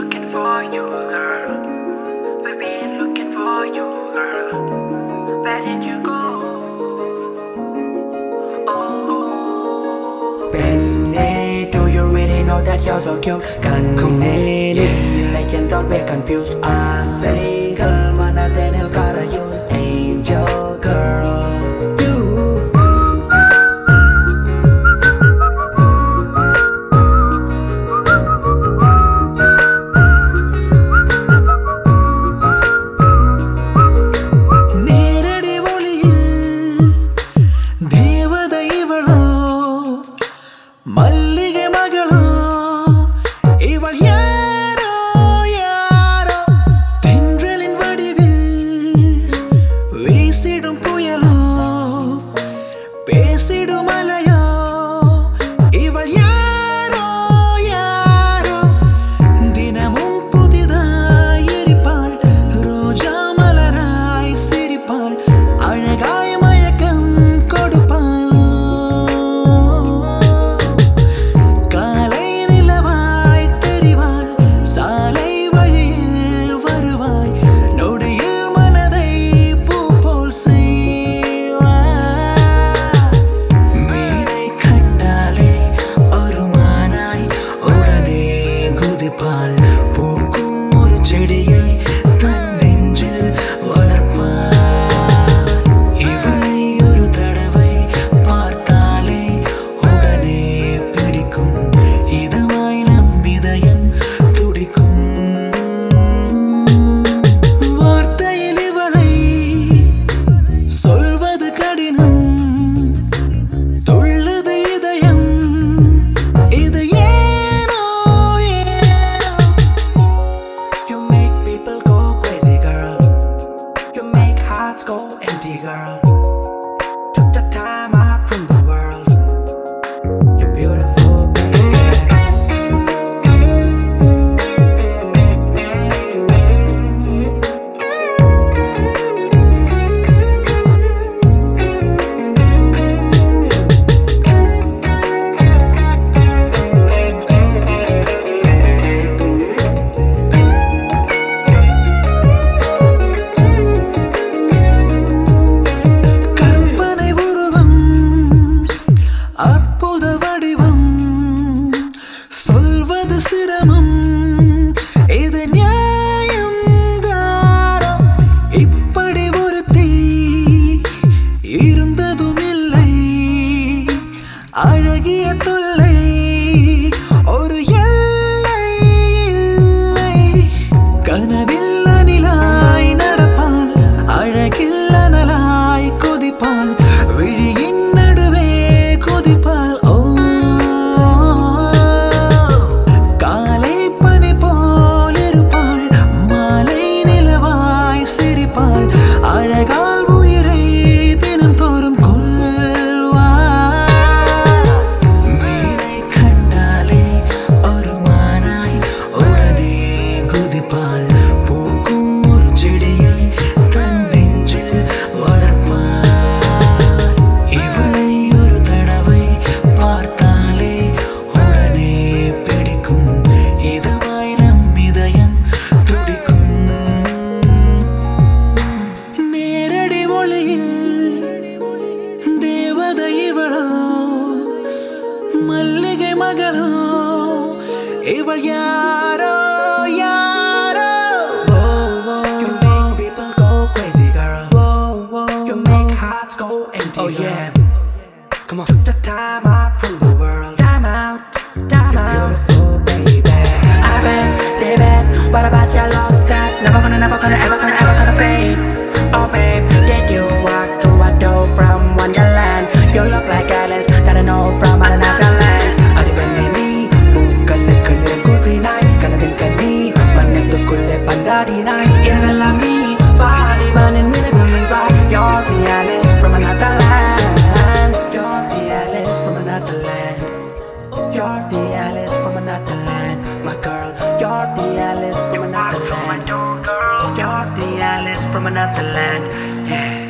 looking for you, girl. We've been looking for you, girl. Where did you go? Oh, Penny, do you really know that you're so cute? Kanini, like and don't be confused. I say, girl, mana then I'll gotta use angel, girl. மல்லிகை மகளோ இவள் யாரோ யாரோ தென்றலின் வடிவில் வீசிடும் புயலோ பேசிடும் அலையோ இவள் யாரோ யாரோ தினமும் புதிதாய் எரிப்பாள் ரோஜா மலராய் சிரிப்பாள் அழகாய் மயக்கம் கொடுப்பாள் பூக்கும் ஒரு செடியை தன் நெஞ்சில் வளர்ப்பார் இவளை ஒரு தடவை பார்த்தாலே உடனே பிடிக்கும் இதமாய் நம் இதயம் துடிக்கும் வார்த்தையில் இவளை சொல்வது கடினம் துள்ளுது இதயம் இது go empty, girl. Took the time out from the world. You're beautiful, baby. சிரமம் இது நியாயம் தாரோ இப்படி ஒருத்தி இருந்ததும் இல்லை அழகிய தொல்லை ஒரு எல்லை இல்லை கனவில் அணிலாய் நடப்பாள் அழகில் அனலாய் கொதிப்பாள் விழியின் நடுவே கொதிப்பாள் அழகால் உயிரை தினம் தோறும் கொள்வார் மீனை கண்டாலே ஒரு மானாய் உடனே குதிப்பாள் பூக்கும் ஒரு செடியை தன் நெஞ்சில் வளர்ப்பார் இவளை ஒரு தடவை பார்த்தாலே உடனே பிடிக்கும் இதமாய் நம் இதயம் துடிக்கும் தேவதை இவளோ மல்லிகை மகளோ இவள் யாரோ யாரோ You make people go crazy, girl. You make hearts go empty, oh yeah. Come on. Took the time out from the world. Time out, time out. You're beautiful, baby. I've been, they've been. What about your love that never gonna, ever gonna fade? Oh babe, did you walk through a door from Wonderland? You look like Alice that I know from another land. Adibane பூக்களுக்கு நிறம் கூற்றினாய் கனவின் கண்ணி மன்னத்துக்குள்ளே பந்தாடினாய் இரவெல்லாம் நீ வாலிபனின் நினைவில் நின்றாய். You're the Alice from another land. You're the Alice from another land. You're the Alice from another land, my girl. You're the Alice from another land. You're the Alice from another land, yeah.